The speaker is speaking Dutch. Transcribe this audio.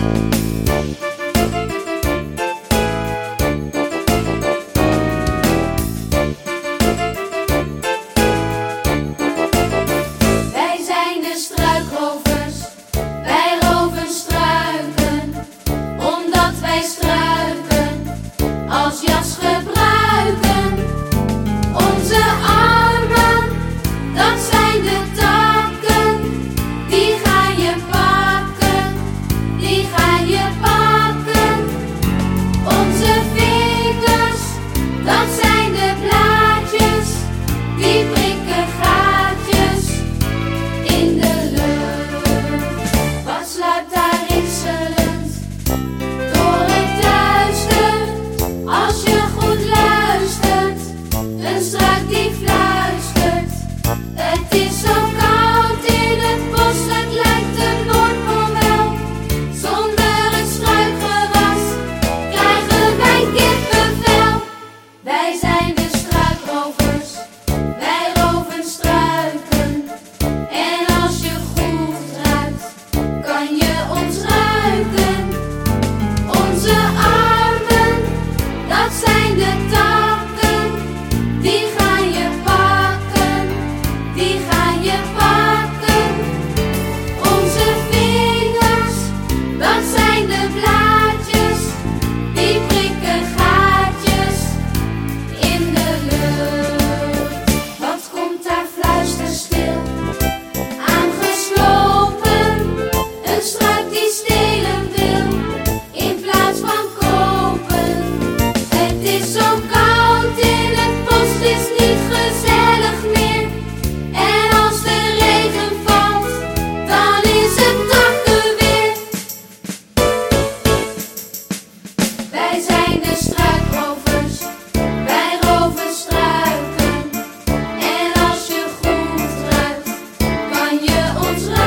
Wij zijn de struikrovers, wij roven struiken, omdat wij struiken als jas gebruiken. Onze armen, dat zijn de takken, die ga je pakken, die ga je pakken. Onze vingers, dat zijn de blaadjes, die prikken gaatjes in de lucht. Wat sluipt daar ritselend door het duister? Als je goed luistert, een struik die fluistert. Het is zo koud in het bos, het lijkt een Noordpool wel. Zonder het struikgewas krijgen wij kippenvel. Wij zijn de struikrovers, wij roven struiken. En als je goed ruikt, kan je ons ruiken. Onze armen, dat zijn de takken, die ga je pakken, die ga je pakken. Onze vingers, dat zijn de blaadjes, die prikken gaatjes in de lucht. Wat komt daar fluisterstil, aangeslopen? Een struik die stelen wil, in plaats van kopen. Het is zo koud in het bos, het is niet gezellig meer. En als de regen valt, dan is het takkenweer. Wij zijn de struikrovers, wij roven struiken. En als je goed ruikt, kan je ons ruiken.